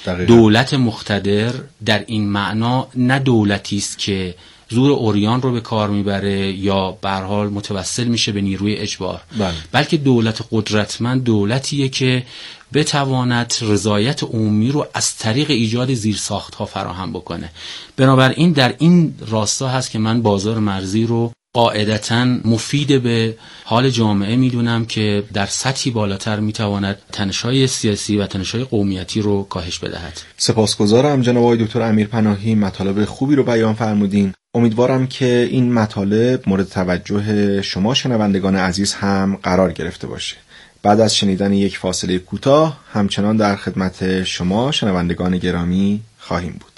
دولت مقتدر در این معنا نه دولتی است که زور عریان رو به کار میبره یا به هر حال متوسل میشه به نیروی اجبار، بلکه دولت قدرتمند دولتیه که بتواند رضایت عمومی رو از طریق ایجاد زیرساخت‌ها فراهم بکنه. بنابراین در این راستا هست که من بازار مرزی رو قاعدتاً مفید به حال جامعه میدونم که در سطحی بالاتر میتواند تنش‌های سیاسی و تنش‌های قومیتی رو کاهش بدهد. سپاسگزارم جناب آقای دکتر امیرپناهی، مطالب خوبی رو بیان فرمودین. امیدوارم که این مطالب مورد توجه شما شنوندگان عزیز هم قرار گرفته باشه. بعد از شنیدن یک فاصله کوتاه همچنان در خدمت شما شنوندگان گرامی خواهیم بود.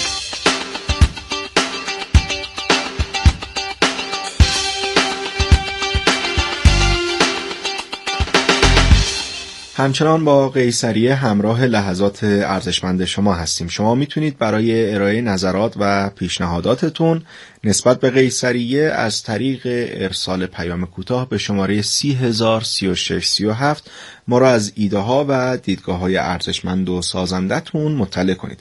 همچنان با قیصریه همراه لحظات ارزشمند شما هستیم. شما میتونید برای ارائه نظرات و پیشنهاداتتون نسبت به قیصریه از طریق ارسال پیام کوتاه به شماره 303637 ما را از ایده ها و دیدگاه های ارزشمند و سازندتون مطلع کنید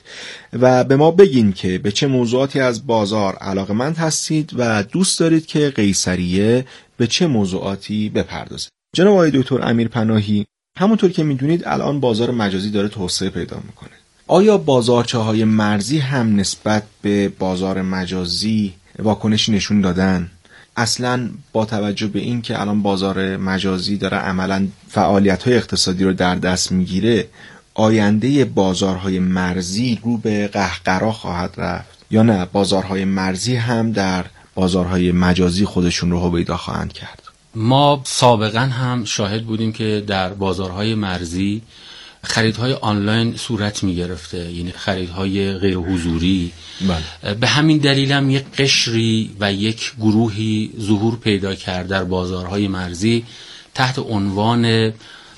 و به ما بگین که به چه موضوعاتی از بازار علاقمند هستید و دوست دارید که قیصریه به چه موضوعاتی بپردازه. جناب آقای دکتر امیرپناهی، همونطور که میدونید الان بازار مجازی داره توسعه پیدا میکنه. آیا بازارچه‌های مرزی هم نسبت به بازار مجازی واکنشی نشون دادن؟ اصلاً با توجه به این که الان بازار مجازی داره عملاً فعالیت‌های اقتصادی رو در دست میگیره، آینده بازارهای مرزی رو به قهقرا خواهد رفت یا نه بازارهای مرزی هم در بازارهای مجازی خودشون رو هویدا خواهند کرد؟ ما سابقا هم شاهد بودیم که در بازارهای مرزی خریدهای آنلاین صورت می گرفته، یعنی خریدهای غیر حضوری. به همین دلیل هم یک قشری و یک گروهی ظهور پیدا کرد در بازارهای مرزی تحت عنوان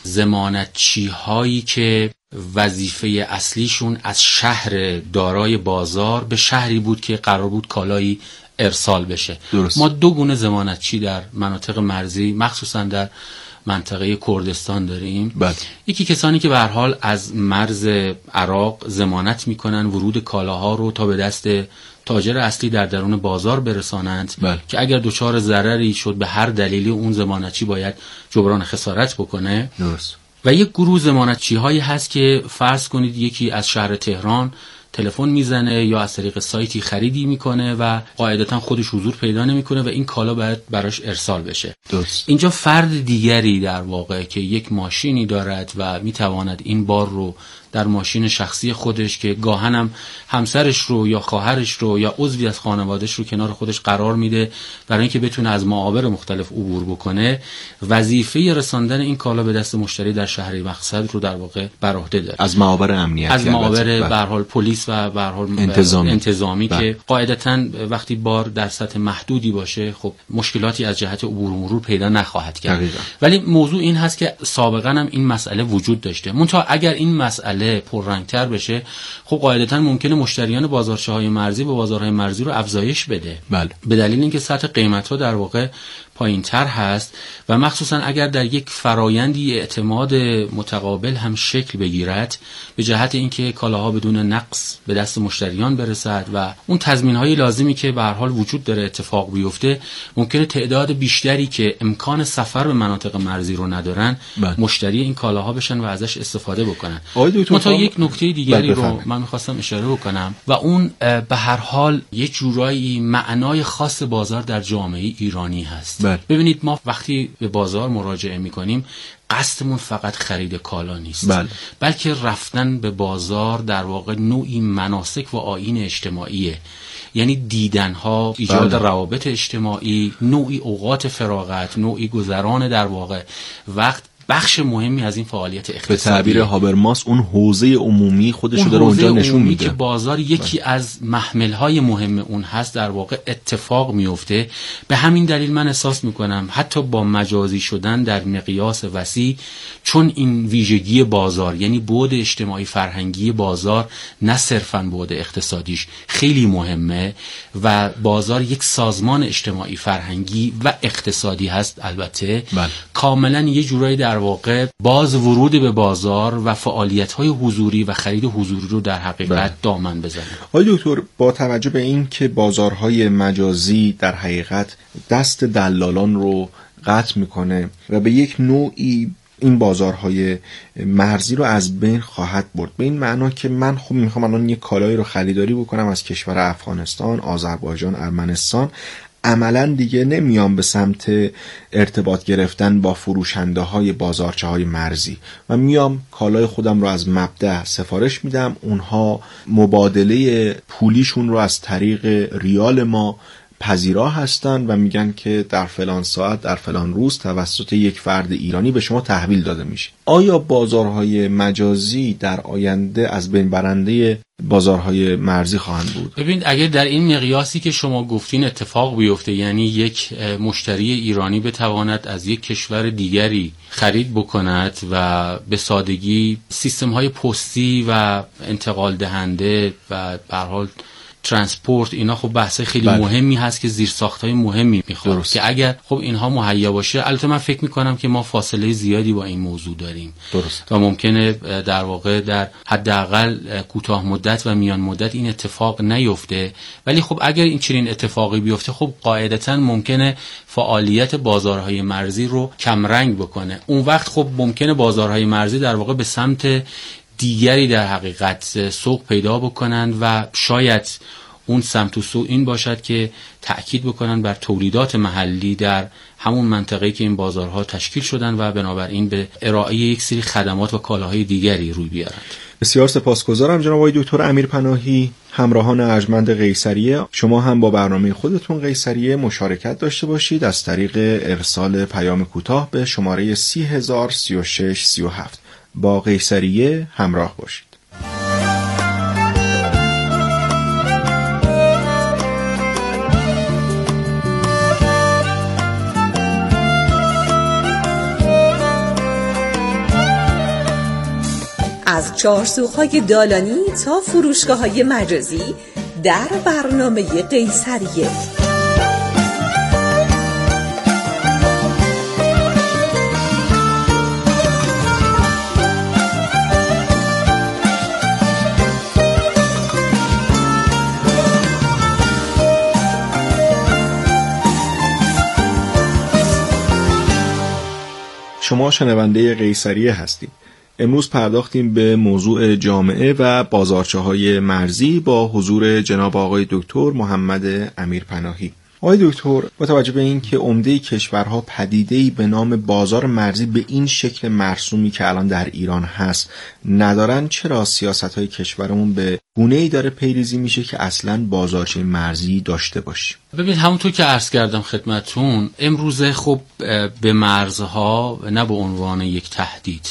ضمانتچی هایی که وظیفه اصلیشون از شهر دارای بازار به شهری بود که قرار بود کالایی ارسال بشه. درست. ما دو گونه ضمانتچی در مناطق مرزی مخصوصا در منطقه کردستان داریم. یکی کسانی که به هر حال از مرز عراق ضمانت میکنن ورود کالاها رو تا به دست تاجر اصلی در درون بازار برسانند که اگر دچار ضرری شد به هر دلیلی اون ضمانتچی باید جبران خسارت بکنه. درست. و یک گروه ضمانتچی هایی هست که فرض کنید یکی از شهر تهران تلفن میزنه یا از طریق سایتی خریدی میکنه و قاعدتا خودش حضور پیدا نمیکنه و این کالا باید براش ارسال بشه. درست. اینجا فرد دیگری در واقع که یک ماشینی دارد و میتواند این بار رو در ماشین شخصی خودش که گاهنم همسرش رو یا خواهرش رو یا عضوی از خانوادهش رو کنار خودش قرار میده برای اینکه بتونه از معابر مختلف عبور بکنه، وظیفه رساندن این کالا به دست مشتری در شهر مقصد رو در واقع بر عهده داره. از معابر امنیتی، از معابر به هر حال پلیس و به هر حال انتظامی که قاعدتاً وقتی بار در سطح محدودی باشه خب مشکلاتی از جهت عبور و مرور پیدا نخواهد کرد. ولی موضوع این هست که سابقاً هم این مسئله وجود داشته. منتها اگر این مسئله پررنگتر بشه خب قاعدتاً ممکنه مشتریان بازارچه‌های مرزی به بازارهای مرزی رو افزایش بده. به دلیل اینکه سطح قیمت‌ها در واقع پایین‌تر هست و مخصوصاً اگر در یک فرایندی اعتماد متقابل هم شکل بگیرد به جهت اینکه کالاها بدون نقص به دست مشتریان برسد و اون تضمین‌های لازمی که به هر حال وجود داره اتفاق بیفته، ممکنه تعداد بیشتری که امکان سفر به مناطق مرزی رو ندارن مشتری این کالاها بشن و ازش استفاده بکنن. تا یک نکته دیگری رو من می‌خواستم اشاره بکنم و اون به هر حال یک جورایی معنای خاص بازار در جامعه ایرانی هست. ببینید ما وقتی به بازار مراجعه میکنیم قصدمون فقط خرید کالا نیست، بلکه رفتن به بازار در واقع نوعی مناسک و آیین اجتماعیه، یعنی دیدنها، ایجاد روابط اجتماعی، نوعی اوقات فراغت، نوعی گذران در واقع وقت، بخش مهمی از این فعالیت اقتصادی. به تعبیر هابرماس اون حوزه عمومی خودشو داره اونجا نشون میده که بازار یکی از محمل‌های مهم اون هست در واقع اتفاق میفته. به همین دلیل من احساس میکنم حتی با مجازی شدن در مقیاس وسیع، چون این ویژگی بازار یعنی بعد اجتماعی فرهنگی بازار نه صرفاً بعد اقتصادیش خیلی مهمه و بازار یک سازمان اجتماعی فرهنگی و اقتصادی هست البته کاملا یه جورایی در در واقع باز ورود به بازار و فعالیت‌های حضوری و خرید حضوری رو در حقیقت دامن بزنه. آقای دکتر، با توجه به این که بازارهای مجازی در حقیقت دست دلالان رو قطع میکنه و به یک نوعی این بازارهای مرزی رو از بین خواهد برد، به این معنا که من خب میخوام الان یک کالایی رو خریداری بکنم از کشور افغانستان، آذربایجان، ارمنستان، عملا دیگه نمیام به سمت ارتباط گرفتن با فروشنده های بازارچه های مرزی و میام کالای خودم رو از مبدأ سفارش میدم، اونها مبادله پولیشون رو از طریق ریال ما پذیرا هستن و میگن که در فلان ساعت در فلان روز توسط یک فرد ایرانی به شما تحویل داده میشه. آیا بازارهای مجازی در آینده از بین برنده بازارهای مرزی خواهند بود؟ ببین، اگر در این مقیاسی که شما گفتین اتفاق بیفته، یعنی یک مشتری ایرانی بتواند از یک کشور دیگری خرید بکند و به سادگی سیستم‌های پستی و انتقال دهنده و به هر حال ترانسپورت، اینا خب بحث خیلی مهمی هست که زیرساخت‌های مهمی میخواد که اگر خب اینها مهیا باشه، البته من فکر میکنم که ما فاصله زیادی با این موضوع داریم و ممکنه در واقع در حداقل کوتاه مدت و میان مدت این اتفاق نیفته، ولی خب اگر این چنین اتفاقی بیفته خب قاعدتاً ممکنه فعالیت بازارهای مرزی رو کمرنگ بکنه. اون وقت خب ممکنه بازارهای مرزی در واقع به سمت دیگری در حقیقت سوق پیدا بکنن و شاید اون سمت و سو این باشد که تأکید بکنن بر تولیدات محلی در همون منطقه‌ای که این بازارها تشکیل شدن و بنابراین به ارائه یک سری خدمات و کالاهای دیگری روی بیارند. بسیار سپاسگزارم جناب آقای دکتر امیرپناهی. همراهان ارجمند قیصریه، شما هم با برنامه خودتون قیصریه مشارکت داشته باشید از طریق ارسال پیام کوتاه به شماره 303637. با قیصریه همراه باشید. از چهارسوهای دالانی تا فروشگاه‌های مجازی در برنامه قیصریه. شما شنونده قیصریه هستید. امروز پرداختیم به موضوع جامعه و بازارچه‌های مرزی با حضور جناب آقای دکتر محمد امیرپناهی. آقای دکتر، با توجه به این که عمده کشورها پدیده‌ای به نام بازار مرزی به این شکل مرسومی که الان در ایران هست ندارن، چرا سیاست‌های کشورمون به گونه‌ای داره پیریزی میشه که اصلاً بازارچه مرزی داشته باشیم؟ ببین، همونطور که عرض کردم خدمتتون، امروزه خب به مرزها نه به عنوان یک تهدید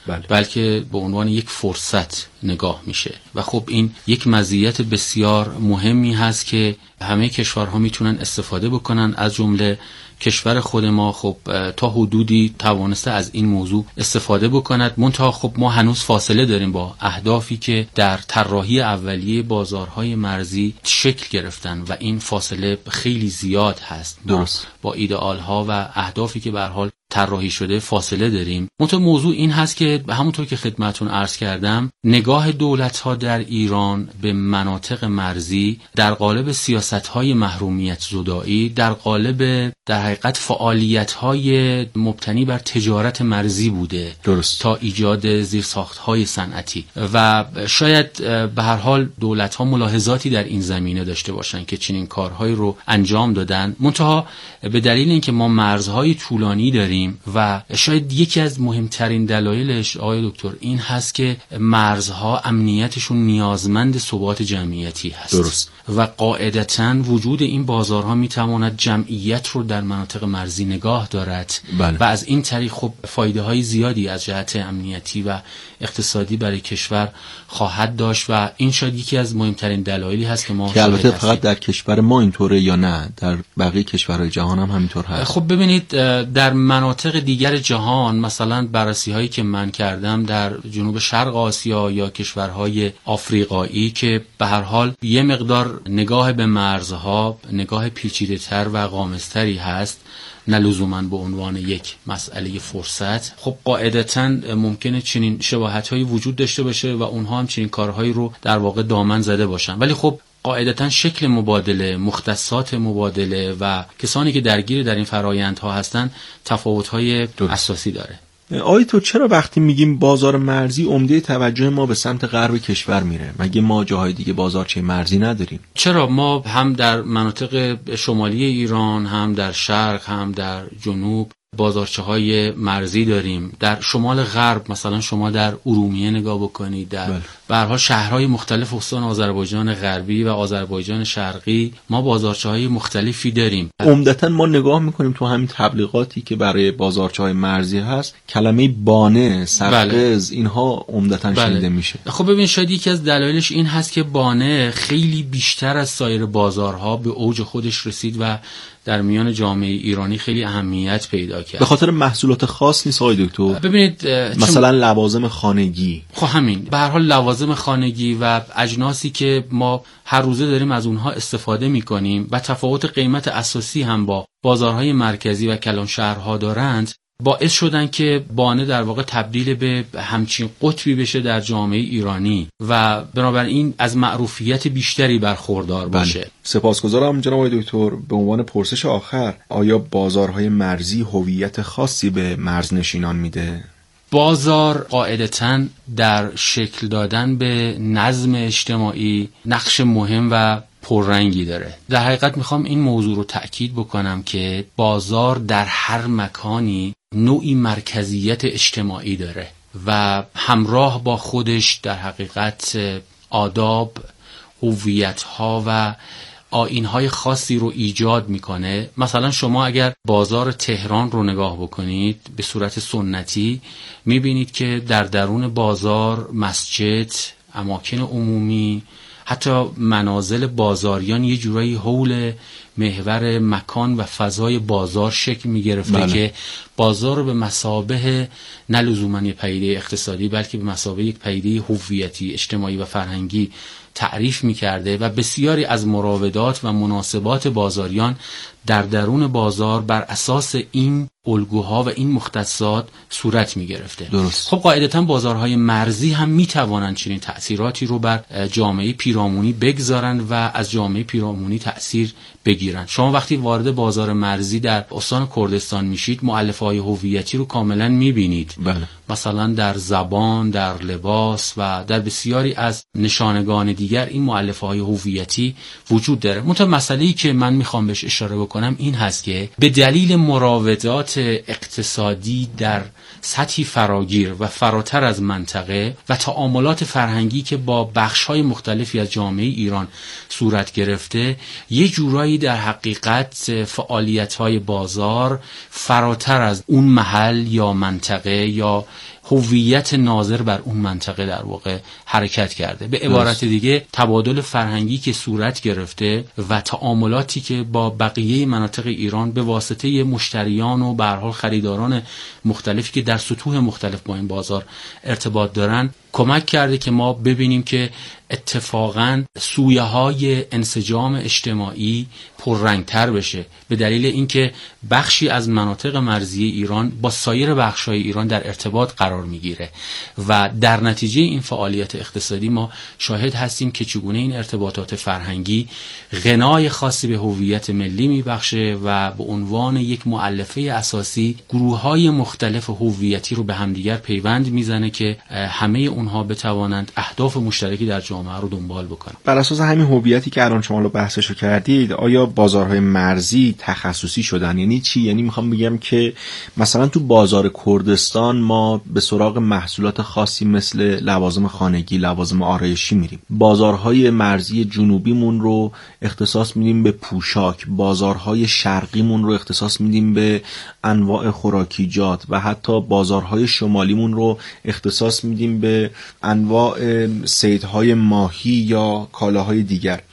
بلکه به عنوان یک فرصت نگاه میشه و خب این یک مزیت بسیار مهمی هست که همه کشورها میتونن استفاده بکنن، از جمله کشور خود ما خب تا حدودی توانسته از این موضوع استفاده بکند. منتها خب ما هنوز فاصله داریم با اهدافی که در طراحی اولیه بازارهای مرزی شکل گرفتن و این فاصله خیلی زیاد هست. درست. با ایدئال ها و اهدافی که به هر حال طراحی شده فاصله داریم. منتها موضوع این هست که همونطور که خدمتتون عرض کردم، نگاه دولت‌ها در ایران به مناطق مرزی در قالب سیاست‌های محرومیت زدایی، در قالب در حقیقت فعالیت‌های مبتنی بر تجارت مرزی بوده. درست. تا ایجاد زیرساخت‌های صنعتی و شاید به هر حال دولت‌ها ملاحظاتی در این زمینه داشته باشن که چنین کارهایی رو انجام دادن. منتها به دلیل اینکه ما مرزهای طولانی داریم و شاید یکی از مهمترین دلایلش آقای دکتر این هست که مرزها امنیتشون نیازمند ثبات جمعیتی هست. درست. و قاعدتاً وجود این بازارها میتواند جمعیت رو در مناطق مرزی نگاه دارد. بله. و از این طریق خب فایده های زیادی از جهت امنیتی و اقتصادی برای کشور خواهد داشت و این شاید یکی از مهمترین دلایلی هست که ما البته فقط در کشور ما اینطوره یا نه در بقیه کشورهای جهان هم همینطور هست؟ خب ببینید، در مناطق دیگر جهان، مثلا بررسی هایی که من کردم در جنوب شرق آسیا یا کشورهای آفریقایی که به هر حال یه مقدار نگاه به مرزها نگاه پیچیده‌تر و غامض‌تری هست، نه لزوماً به عنوان یک مسئله فرصت، خب قاعدتاً ممکنه چنین شباهت‌هایی وجود داشته باشه و اونها هم چنین کارهایی رو در واقع دامن زده باشن. ولی خب قاعدتاً شکل مبادله، مختصات مبادله و کسانی که درگیر در این فرایندها هستن تفاوت‌های اساسی داره. آقای تو چرا وقتی میگیم بازار مرزی عمده توجه ما به سمت غرب کشور میره؟ مگه ما جاهای دیگه بازارچه مرزی نداریم؟ چرا ما هم در مناطق شمالی ایران، هم در شرق، هم در جنوب بازارچه‌های مرزی داریم. در شمال غرب مثلا شما در ارومیه نگاه بکنید، در به هر حال شهرهای مختلف استان آذربایجان غربی و آذربایجان شرقی ما بازارچه‌های مختلفی داریم. عمدتاً ما نگاه میکنیم تو همین تبلیغاتی که برای بازارچه‌های مرزی هست کلمه بانه، سرقز اینها عمدتاً شنیده میشه. خب ببین شاید یکی از دلایلش این هست که بانه خیلی بیشتر از سایر بازارها به اوج خودش رسید و در میان جامعه ایرانی خیلی اهمیت پیدا کرد. به خاطر محصولات خاص نیست آقای دکتر؟ ببینید مثلا لوازم خانگی. خب همین به هر حال لوازم خانگی و اجناسی که ما هر روزه داریم از اونها استفاده می‌کنیم و تفاوت قیمت اساسی هم با بازارهای مرکزی و کلان شهرها دارند، باعث شدن که بانه در واقع تبدیل به همچین قطبی بشه در جامعه ایرانی و بنابراین از معروفیت بیشتری برخوردار باشه. سپاسگزارم جناب آقای دکتر. به عنوان پرسش آخر، آیا بازارهای مرزی هویت خاصی به مرزنشینان میده؟ بازار قاعدتاً در شکل دادن به نظم اجتماعی نقش مهم و پررنگی داره. در حقیقت میخوام این موضوع رو تأکید بکنم که بازار در هر مکانی نوعی مرکزیت اجتماعی داره و همراه با خودش در حقیقت آداب، هویت‌ها و آیین‌های خاصی رو ایجاد میکنه. مثلا شما اگر بازار تهران رو نگاه بکنید به صورت سنتی، میبینید که در درون بازار مسجد، اماکن عمومی، حتی منازل بازاریان یه جورایی حول محور مکان و فضای بازار شکل می‌گرفته که بازار رو به مثابه نه لزوماً یک پدیده اقتصادی بلکه به مثابه یک پدیده هویتی، اجتماعی و فرهنگی تعریف می‌کرده و بسیاری از مراودات و مناسبات بازاریان در درون بازار بر اساس این الگوها و این مختصات صورت می‌گرفته. درست. خب قاعدتاً بازارهای مرزی هم می‌توانند چنین تأثیراتی رو بر جامعه پیرامونی بگذارند و از جامعه پیرامونی تأثیر بگیرن. شما وقتی وارد بازار مرزی در استان کردستان میشید، مؤلفه‌های هویتی رو کاملا می‌بینید. مثلا در زبان، در لباس و در بسیاری از نشانگان دیگر این مؤلفه‌های هویتی وجود داره. منتها مسئله‌ای که من می‌خوام بهش اشاره بکنم این هست که به دلیل مراودات اقتصادی در سطحی فراگیر و فراتر از منطقه و تعاملات فرهنگی که با بخش‌های مختلفی از جامعه ایران صورت گرفته، یه جورایی در حقیقت فعالیت‌های بازار فراتر از اون محل یا منطقه یا هویت ناظر بر اون منطقه در واقع حرکت کرده. به عبارت دیگه تبادل فرهنگی که صورت گرفته و تعاملاتی که با بقیه مناطق ایران به واسطه مشتریان و به هر حال خریداران مختلفی که در سطوح مختلف با این بازار ارتباط دارن کمک کرده که ما ببینیم که اتفاقاً سویه‌های انسجام اجتماعی پررنگتر بشه، به دلیل اینکه بخشی از مناطق مرزی ایران با سایر بخش‌های ایران در ارتباط قرار میگیره و در نتیجه این فعالیت اقتصادی ما شاهد هستیم که چگونه این ارتباطات فرهنگی غنای خاصی به هویت ملی میبخشه و به عنوان یک مؤلفه اساسی گروه‌های مختلف هویتی رو به همدیگر پیوند میزنه که همه اونها بتوانند اهداف مشترکی در جامعه رو دنبال بکنن. بر اساس همین هویتی که الان شما رو بحثشو کردید، آیا بازارهای مرزی تخصصی شدن؟ یعنی چی؟ یعنی میخوام بگم که مثلا تو بازار کردستان ما به سراغ محصولات خاصی مثل لوازم خانگی، لوازم آرایشی میریم. بازارهای مرزی جنوبیمون رو اختصاص میدیم به پوشاک، بازارهای شرقیمون رو اختصاص میدیم به انواع خوراکیجات و حتی بازارهای شمالیمون رو اختصاص میدیم به انواع صیدهای ماهی یا کالاهای دیگر.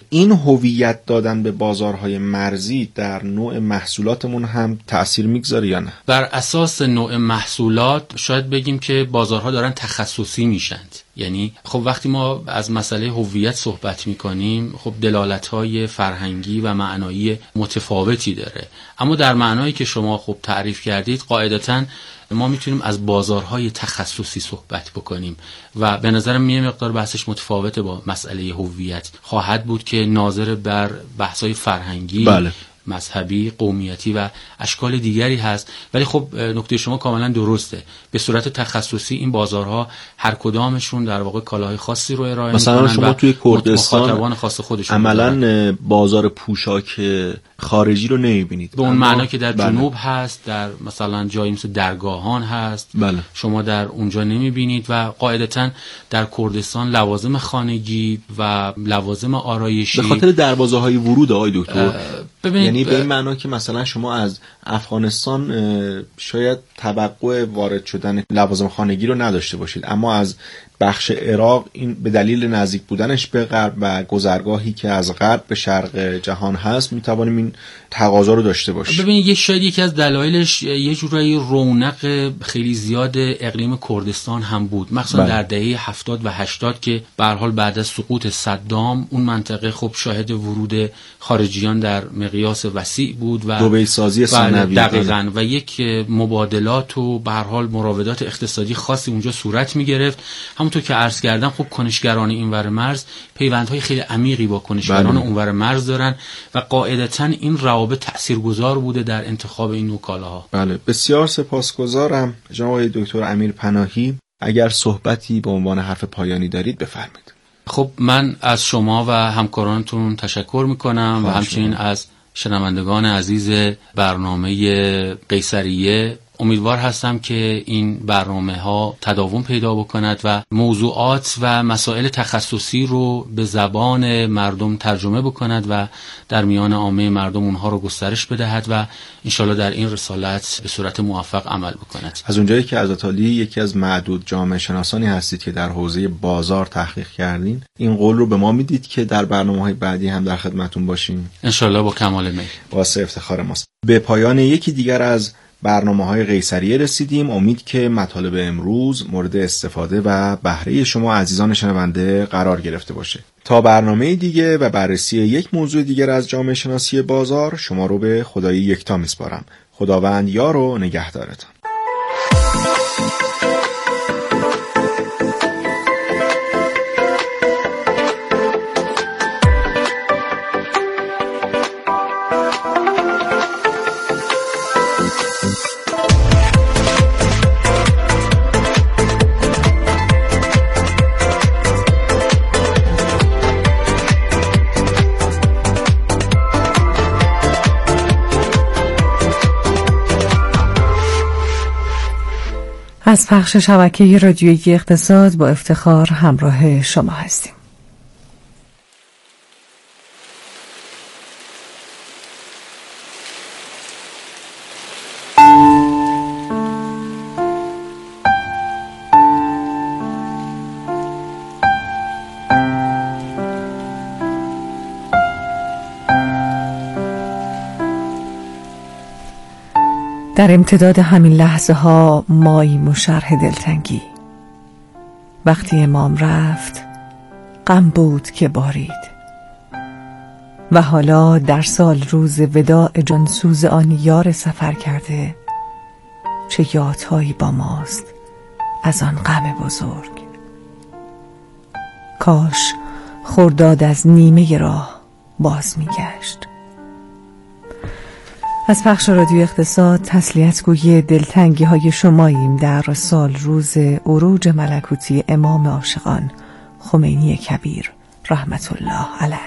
این هویت دادن به بازارهای مرزی در نوع محصولاتمون هم تأثیر میگذاره یا نه؟ بر اساس نوع محصولات شاید بگیم که بازارها دارن تخصصی میشند. یعنی خب وقتی ما از مسئله هویت صحبت میکنیم، خب دلالت‌های فرهنگی و معنایی متفاوتی داره، اما در معنایی که شما خب تعریف کردید قاعدتاً ما میتونیم از بازارهای تخصصی صحبت بکنیم و به نظرم یه مقدار بحثش متفاوته با مسئله هویت خواهد بود که ناظر بر بحث‌های فرهنگی، بله، مذهبی، قومیتی و اشکال دیگری هست. ولی خب نکته شما کاملا درسته، به صورت تخصصی این بازارها هر کدامشون در واقع کالاهای خاصی رو ارائه میکنن. مثلا شما توی کردستان خاص خودشون عملاً بازار پوشاک خارجی رو نمیبینید به اون معنا که در جنوب هست، در مثلا جایی مثل درگاهان هست، بله، شما در اونجا نمیبینید و قاعدتاً در کردستان لوازم خانگی و لوازم آرایشی به خاطر دروازه‌های ورود آقای دکتر، یعنی به این معنا که مثلا شما از افغانستان شاید توقع وارد شدن لوازم خانگی رو نداشته باشید، اما از بخش عراق این به دلیل نزدیک بودنش به غرب و گذرگاهی که از غرب به شرق جهان هست میتوانیم این تقاضا رو داشته باشیم. ببینید شاید یکی از دلایلش یه جورایی رونق خیلی زیاد اقلیم کردستان هم بود، مخصوصا در دهه 70 و 80 که به هر حال بعد از سقوط صدام اون منطقه خب شاهد ورود خارجیان در مقیاس وسیع بود و دبی سازی ثانوی دقیقاً و یک مبادلات و به هر حال مراودات اقتصادی خاصی اونجا صورت می‌گرفت. همونطور که عرض کردم خب کنشگران اینور مرز پیوندهای خیلی عمیقی با کنشگران اونور مرز دارن و قاعدتاً این روابط تاثیرگذار بوده در انتخاب این نوع کالاها. بله، بسیار سپاسگزارم جناب دکتر امیر پناهی. اگر صحبتی به عنوان حرف پایانی دارید بفرمایید. خب من از شما و همکارانتون تشکر میکنم و همچنین از شنوندگان عزیز برنامه قیصریه. امیدوار هستم که این برنامه ها تداوم پیدا بکند و موضوعات و مسائل تخصصی رو به زبان مردم ترجمه بکند و در میان عامه مردم اونها رو گسترش بدهد و انشالله در این رسالت به صورت موفق عمل بکند. از اونجایی که حضرت عالی یکی از معدود جامعه شناسانی هستید که در حوزه بازار تحقیق کردین، این قول رو به ما میدید که در برنامه‌های بعدی هم در خدمتون باشیم انشالله با کمال میل. واسه افتخار ماست. به پایان یکی دیگر از برنامه‌های قیصریه رسیدیم. امید که مطالب امروز مورد استفاده و بهره شما عزیزان شنونده قرار گرفته باشه. تا برنامه دیگه و بررسی یک موضوع دیگر از جامعه شناسی بازار، شما رو به خدای یکتا میسپارم. خداوند یار و نگهدارتان. از پخش شبکه رادیویی اقتصاد با افتخار همراه شما هستیم. در امتداد همین لحظه ها ماییم و شرح دلتنگی. وقتی امام رفت غم بود که بارید و حالا در سال روز وداع جانسوز آن یار سفر کرده چه یادهایی با ماست از آن غم بزرگ. کاش خرداد از نیمه راه باز میگشت. از پخش رادیو اقتصاد تسلیت‌گوی دلتنگی های شماییم در سال روز عروج ملکوتی امام عاشقان خمینی کبیر رحمت الله علیه.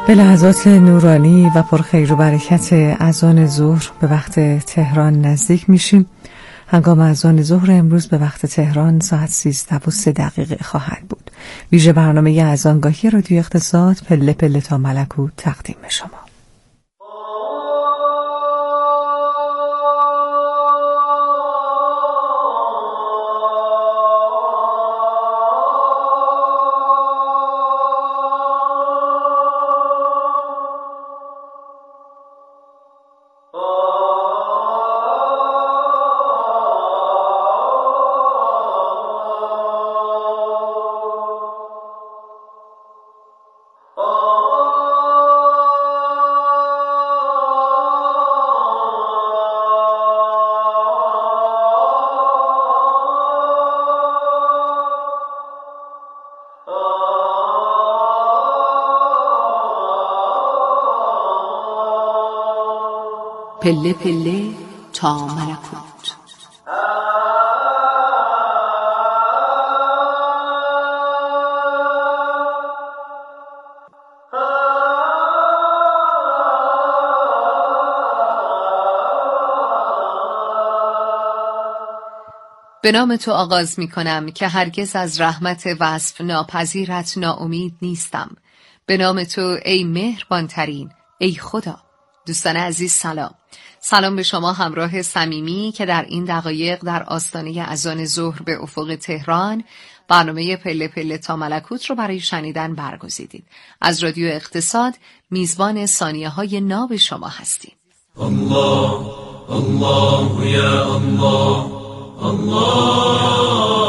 به لحظات نورانی و پرخیر و برکت اذان ظهر به وقت تهران نزدیک میشیم. هنگام اذان ظهر امروز به وقت تهران ساعت 13:03 خواهد بود. ویژه برنامه اذانگاهی رادیو اقتصاد پله پله تا ملکوت تقدیم به شما. پله پله تا ملکوت. به نام تو آغاز می کنم که هرگز از رحمت وصف ناپذیرت ناامید نیستم. به نام تو ای مهربان ترین، ای خدا. دوستان عزیز سلام به شما همراه صمیمی که در این دقایق در آستانه اذان ظهر به افق تهران برنامه پله پله تا ملکوت رو برای شنیدن برگزیدید. از رادیو اقتصاد میزبان ثانیه‌های ناب شما هستیم. الله الله یا الله الله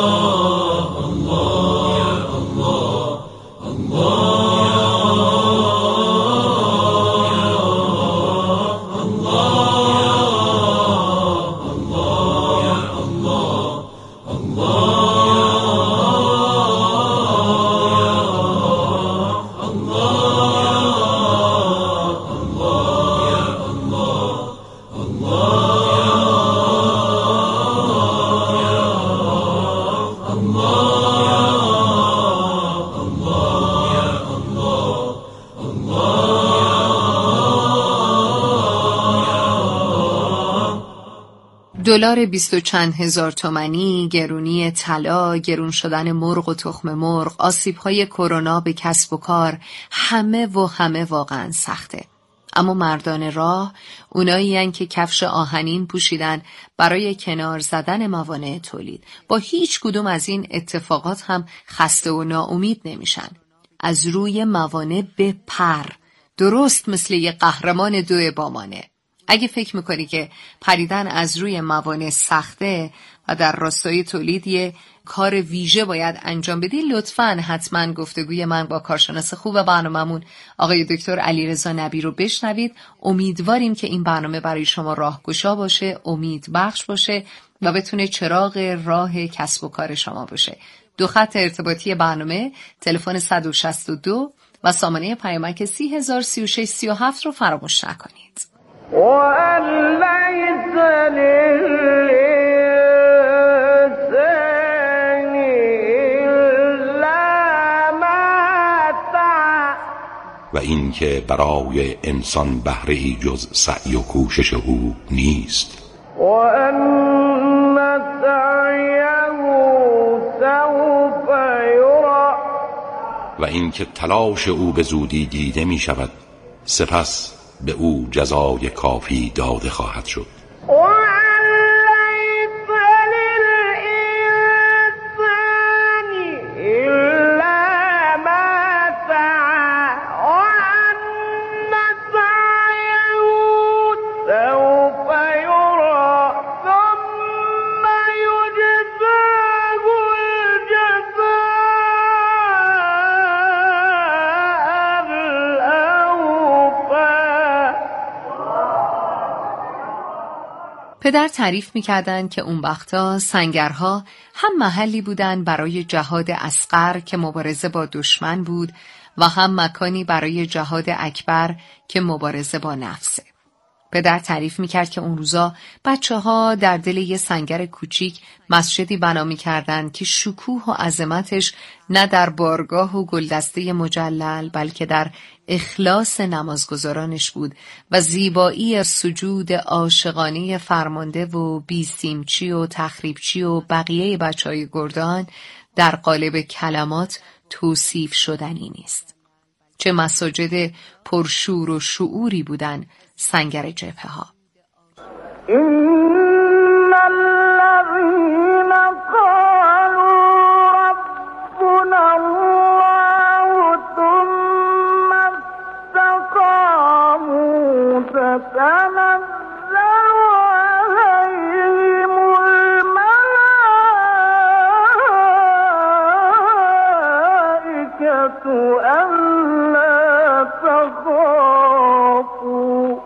دلار 20 و چند هزار تومانی، گرونی طلا، گرون شدن مرغ و تخم مرغ، آسیب‌های کرونا به کسب و کار، همه واقعا سخته. اما مردان راه اونایین که کفش آهنین پوشیدن برای کنار زدن موانع تولید. با هیچ کدوم از این اتفاقات هم خسته و ناامید نمیشن. از روی موانع بپر، درست مثل یه قهرمان دو بامانه. اگه فکر میکنی که پریدن از روی موانع سخته و در راستای تولید یه کار ویژه باید انجام بدی، لطفاً حتما گفتگوی من با کارشناس خوب برنامه‌مون آقای دکتر علیرضا نبی رو بشنوید. امیدواریم که این برنامه برای شما راهگشا باشه، امید بخش باشه و بتونه چراغ راه کسب و کار شما باشه. 2 خط ارتباطی برنامه تلفن 162 و سامانه پیامک 303637 رو فراموش نکنید. وَأَن لَّيْسَ لِلْإِنسَانِ إِلَّا مَا سَعَىٰ و این که برای انسان بهره‌ای جز سعی و کوشش او نیست. وَأَنَّ سَعْيَهُ سَوْفَ یُرَىٰ و این که تلاش او به زودی دیده می شود، سپس به او جزای کافی داده خواهد شد. پدر تعریف می‌کردن که اون وقتا سنگرها هم محلی بودن برای جهاد اصغر که مبارزه با دشمن بود و هم مکانی برای جهاد اکبر که مبارزه با نفسه. پدر تعریف می‌کرد که اون روزا بچه‌ها در دل یه سنگر کوچیک مسجدی بنا می‌کردن که شکوه و عظمتش نه در بارگاه و گلدسته مجلل بلکه در اخلاص نمازگزارانش بود و زیبایی سجود عاشقانه فرمانده و بیسیمچی و تخریبچی و بقیه بچهای گردان در قالب کلمات توصیف شدنی نیست. چه مساجد پرشور و شعوری بودن سنگر جبهه ها. إن الذين قالوا ربنا الله ثم استقاموا تتنزل عليهم الملائكة ألا تخافوا.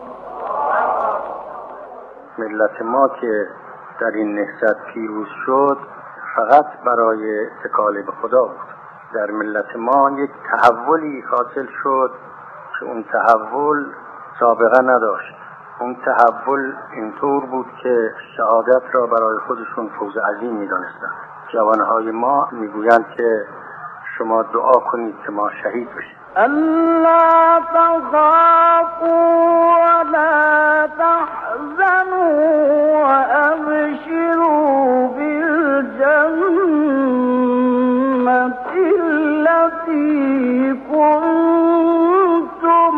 ملت ما که در این نهضت پیروز شد فقط برای اتکال به خدا بود. در ملت ما یک تحولی حاصل شد که اون تحول سابقه نداشت. اون تحول اینطور بود که شهادت را برای خودشون فوز عظیم می‌دانستند. جوانهای ما میگویند که شما دعا کنید که ما شهید بشیم. ألا تخافوا ولا تحزنوا وأبشروا بالجنة التي كنتم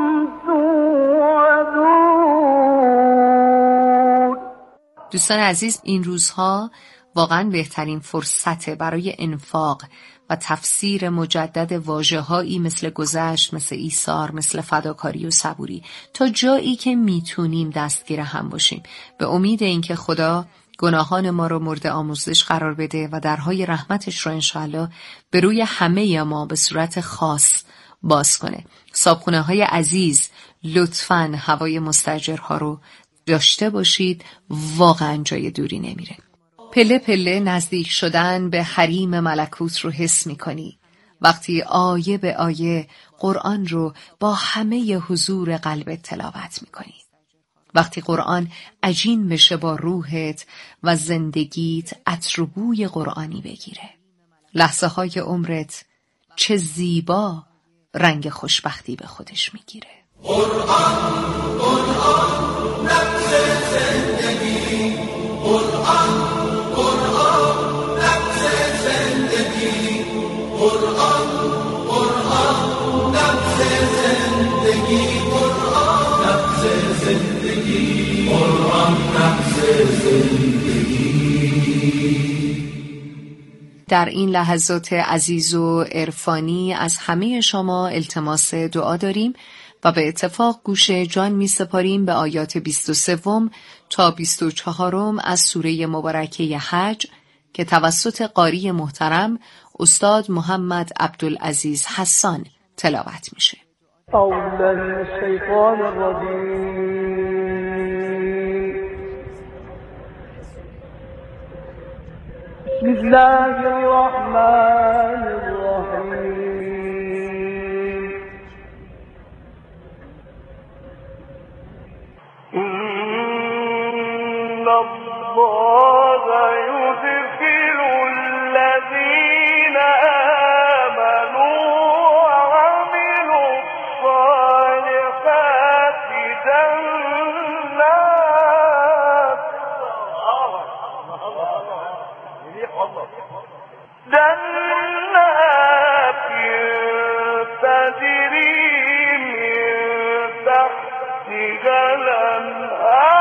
توعدون. دوستان عزیز، این روزها واقعا بهترین فرصته برای انفاق و تفسیر مجدد واژه‌هایی مثل گذشت، مثل ایثار، مثل فداکاری و صبوری تا جایی که میتونیم دستگیر هم باشیم، به امید اینکه خدا گناهان ما رو مورد آمرزش قرار بده و درهای رحمتش رو انشاءالله به روی همه ما به صورت خاص باز کنه. صابخونه‌های عزیز، لطفاً هوای مستاجرها رو داشته باشید، واقعا جای دوری نمیره. پله پله نزدیک شدن به حریم ملکوت رو حس می‌کنی. وقتی آیه به آیه قرآن رو با همه حضور قلبت تلاوت می‌کنی. وقتی قرآن عجین بشه با روحت و زندگیت عطر و بوی قرآنی بگیره. لحظه های عمرت چه زیبا رنگ خوشبختی به خودش میگیره. قرآن قرآن نبض زندگی، قرآن قرآن نبض زندگی، قرآن قرآن نبض زندگی، قرآن نبض زندگی، قرآن نبض زندگی. در این لحظات عزیز و عرفانی از همه شما التماس دعا داریم و به اتفاق گوش جان می سپاریم به آیات 23 تا 24 از سوره مبارکه حج که توسط قاری محترم استاد محمد عبدالعزیز حسان تلاوت میشه. أعوذ بالله من الشيطان الرجيم. بسم الله الرحمن الرحيم. إن الله يدخل الذين آمنوا وعملوا الصالحات جنات تجري من تحتها الأنهار